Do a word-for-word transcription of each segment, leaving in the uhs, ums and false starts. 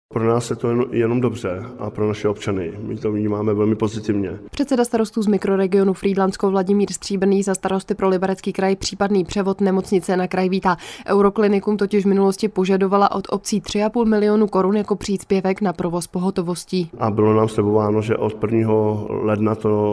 Pro nás je to jen, jenom dobře a pro naše občany. My to vnímáme velmi pozitivně. Předseda starostů z mikroregionu Frýdlantsko Vladimír Stříbrný za Starosty pro Liberecký kraj případný převod nemocnice na kraj vítá. Euroklinikum totiž v minulosti požadovala od obcí tři a půl milionu korun jako příspěvek na provoz pohotovostí. A bylo nám slibováno, že od prvního ledna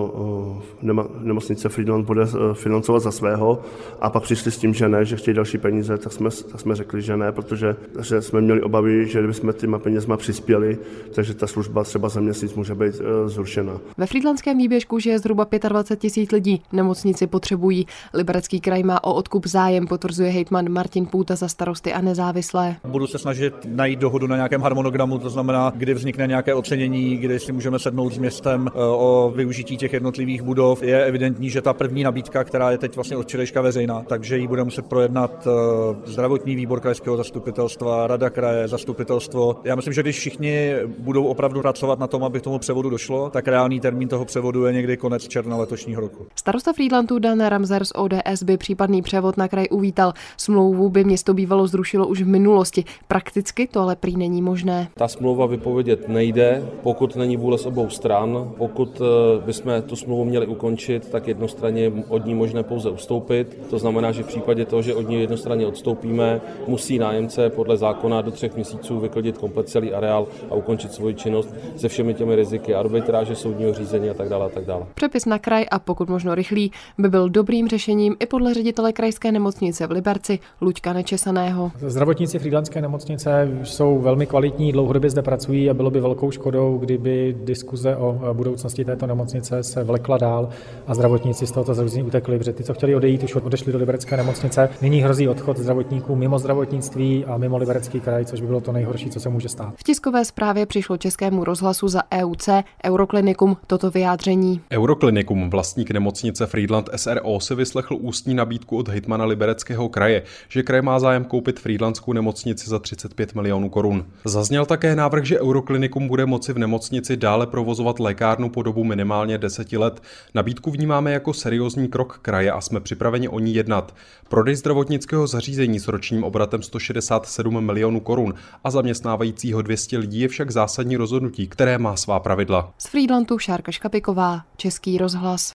to nemocnice Frýdlant bude financovat za svého, a pak přišli s tím, že ne, že chtějí další peníze, tak jsme, tak jsme řekli, že ne, protože že jsme měli obavy, že kdybychom těma penězma přispěli, takže ta služba třeba za měsíc může být e, zrušena. Ve Frýdlantském výběžku žije zhruba dvacet pět tisíc lidí. Nemocnici potřebují. Liberecký kraj má o odkup zájem, potvrzuje hejtman Martin Půta za Starosty a nezávislé. Budu se snažit najít dohodu na nějakém harmonogramu, to znamená, kdy vznikne nějaké ocenění, kdy si můžeme sednout s městem o využití těch jednotlivých budov. Je evidentní, že ta první nabídka, která je teď vlastně od včerejška veřejná, takže ji bude muset projednat zdravotní výbor krajského zastupitelstva, rada kraje, zastupitelstvo. Já myslím, že když všichni budou opravdu pracovat na tom, aby k tomu převodu došlo, tak reálný termín toho převodu je někdy konec června letošního roku. Starosta Frýdlantu Dan Ramser z O D S by případný převod na kraj uvítal. Smlouvu by město bývalo zrušilo už v minulosti. Prakticky to ale prý není možné. Ta smlouva vypovědět nejde, pokud není vůle z obou stran. Pokud bychom tu smlouvu měli ukončit, tak jednostranně je od ní možné pouze ustoupit. To znamená, že v případě toho, že od ní jednostranně odstoupíme, musí nájemce podle zákona do třech měsíců vyklidit komplet celý areál a ukončit svoji činnost se všemi těmi riziky arbitráže, soudního řízení a tak dále a tak dále. Přepis na kraj a pokud možno rychlý by byl dobrým řešením i podle ředitele krajské nemocnice v Liberci Luďka Nečesaného. Zdravotníci Frýdlantské nemocnice jsou velmi kvalitní, dlouhodobě zde pracují a bylo by velkou škodou, kdyby diskuze o budoucnosti této nemocnice se vlekla dál a zdravotníci z tohoto zařízení utekli, protože ty, co chtěli odejít, už odešli do Liberecké nemocnice. Nyní hrozí odchod zdravotníků mimo zdravotnictví a mimo Liberecký kraj, což by bylo to nejhorší, co se může stát. V tiskové zprávě přišlo Českému rozhlasu za E U C Euroklinikum toto vyjádření. Euroklinikum, vlastník nemocnice Frýdlant S R O, si vyslechl ústní nabídku od hejtmana Libereckého kraje, že kraj má zájem koupit frýdlantskou nemocnici za třicet pět milionů korun. Zazněl také návrh, že Euroklinikum bude moci v nemocnici dále provozovat lékárnu po dobu minimálně deseti let. Nabídku vnímáme jako seriózní krok kraje a jsme připraveni o ní jednat. Prodej zdravotnického zařízení s ročním obratem sto šedesát sedm milionů korun a zaměstnávajícího dvě stě lidí je však zásadní rozhodnutí, které má svá pravidla. Z Frýdlantu Šárka Škapiková, Český rozhlas.